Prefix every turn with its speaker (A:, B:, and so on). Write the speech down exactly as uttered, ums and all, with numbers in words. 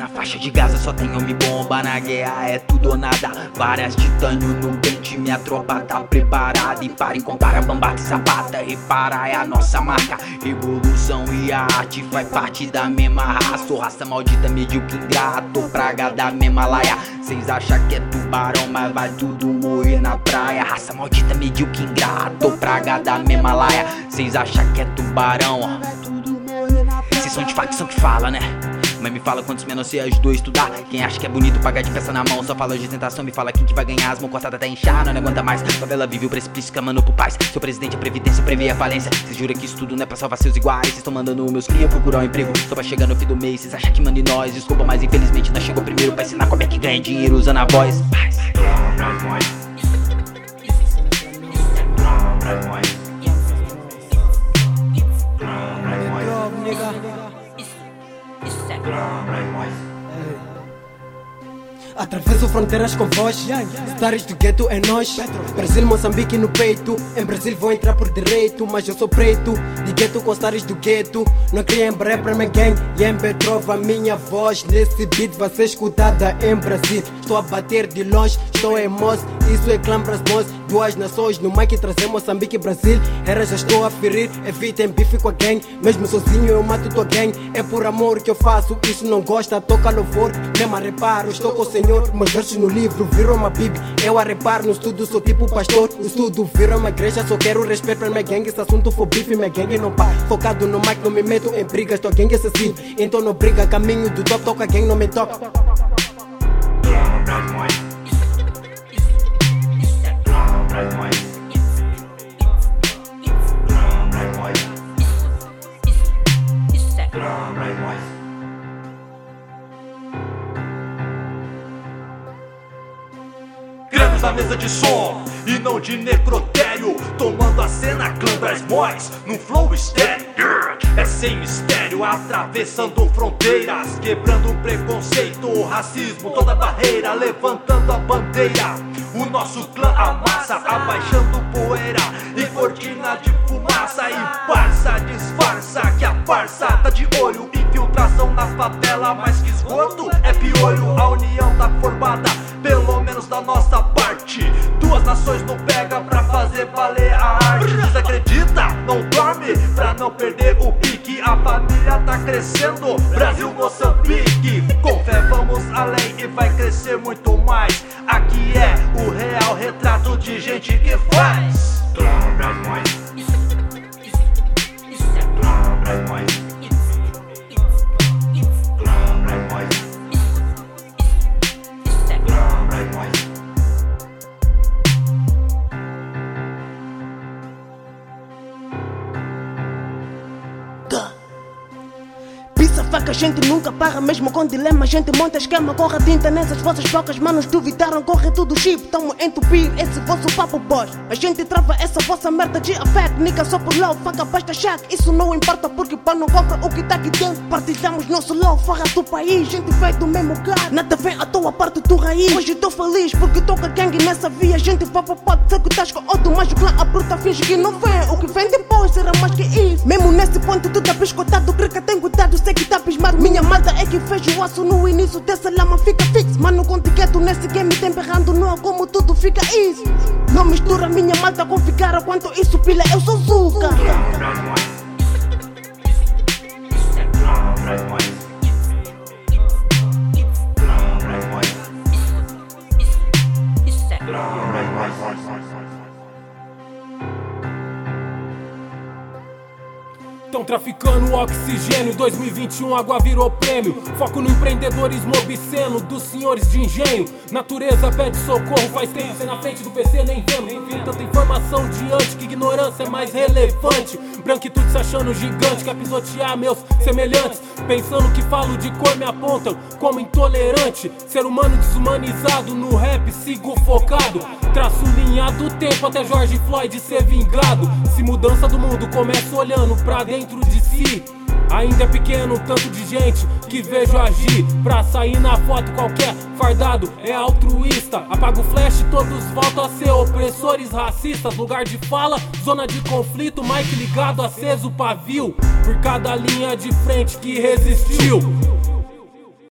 A: Na faixa de Gaza só tem homem bomba, na guerra é tudo ou nada. Várias titânio no dente, minha tropa tá preparada. E para encontrar a bambata e sapata, reparar é a nossa marca. Revolução e a arte faz parte da mesma raça. Sou raça maldita, medíocre, ingrato, praga da mesma laia. Cês acham que é tubarão, mas vai tudo morrer na praia. Raça maldita, medíocre, ingrato, praga da mesma laia. Cês acham que é tubarão, ó. Cês são de facção que fala, né? Mas me fala quantos menos você ajudou a estudar. Quem acha que é bonito pagar de peça na mão, só fala de tentação. Me fala quem que vai ganhar, as mãos cortadas até inchar, não aguenta mais. Favela vive o precipício, camando pro paz. Seu presidente é previdência, prevê a falência. Cês juram que isso tudo não é pra salvar seus iguais. Cês tão mandando meus cria procurar um emprego só pra chegar no fim do mês. Cês acham que manda em nós, desculpa, mas infelizmente nós chegou primeiro pra ensinar como é que ganha dinheiro usando a voz. Paz.
B: Atravesso fronteiras com voz, stars do gueto é nós. Brasil, Moçambique no peito. Em Brasil vou entrar por direito, mas eu sou preto. De gueto com stars do gueto. Não cria embré pra minha gang. E em Petrova a minha voz nesse beat vai ser escutada em Brasil. Estou a bater de longe, estou em Moz. Isso é clã Brasmos. Duas nações no mic trazer Moçambique e Brasil. Era já estou a ferir, evitem bife com a gang. Mesmo sozinho eu mato tua gang. É por amor que eu faço, isso não gosta, toca louvor. Mesmo a reparo, estou com o Senhor. Meus versos no livro viram uma bíblia. Eu a reparo no estudo, sou tipo pastor. O estudo virou uma igreja, só quero respeito pra minha gang. Esse assunto for bife, minha gang não para. Focado no mic, não me meto em brigas, tua gang é assassino. Então não briga, caminho do top, toca gang, não me toca.
C: Gramos na mesa de som e não de necrotério. Tomando a cena clã Brasmos num flow estéreo. É sem mistério, atravessando fronteiras, quebrando o preconceito, o racismo, toda barreira, levantando a bandeira. O nosso clã amassa, abaixando poeira e cortina de fumaça. E parça, disfarça que a farsa tá de olho. Infiltração na favela, mas que esgoto é piolho. A união tá formada, pelo menos da nossa parte. Duas nações não pega pra fazer valer a arte. Desacredita, não dorme pra não perder o pique. A família tá crescendo, Brasil, Moçambique. Com fé vamos além e vai crescer muito mais. Aqui é o real retrato de gente que faz.
D: Faca, a gente nunca para, mesmo com dilema. A gente monta esquema, corre tinta nessas vossas bocas. Manos duvidaram, corre tudo chip. Tamo a entupir esse vosso papo boss. A gente trava essa vossa merda de afeto. Nica só por love, faca basta cheque. Isso não importa porque pão não compra o que tá aqui dentro. Partilhamos nosso love, farra do país. Gente feito do mesmo cara, nada vem à toa, parte do raiz. Hoje tô feliz porque tô com a gang nessa via. A gente vai pra pode ser que estás com outro, mas o clã a bruta finge que não vem. O que vem depois será mais que isso. Mesmo nesse ponto tu tá biscoitado, crê que tem cuidado, sei que tá pismado. Minha malta é que fez o aço no início dessa lama, fica fixo. Mano, com tiqueto nesse game tem berrando, não é como tudo fica easy. Não mistura minha malta com ficar, quanto isso pila, eu sou Zuka.
E: Tão traficando oxigênio, dois mil e vinte e um água virou prêmio. Foco no empreendedorismo obsceno dos senhores de engenho. Natureza pede socorro, faz tempo, cê na frente do P C nem vendo. Nem vendo tanta informação diante que ignorância é mais relevante. Branquitude se achando gigante, quer pisotear meus semelhantes. Pensando que falo de cor me apontam como intolerante. Ser humano desumanizado, no rap sigo focado. Traço linha do tempo até George Floyd ser vingado. Se mudança do mundo começa olhando pra dentro de si. Ainda é pequeno o tanto de gente que vejo agir. Pra sair na foto qualquer fardado é altruísta. Apaga o flash, todos voltam a ser opressores racistas. Lugar de fala, zona de conflito, mic ligado, aceso o pavio. Por cada linha de frente que resistiu.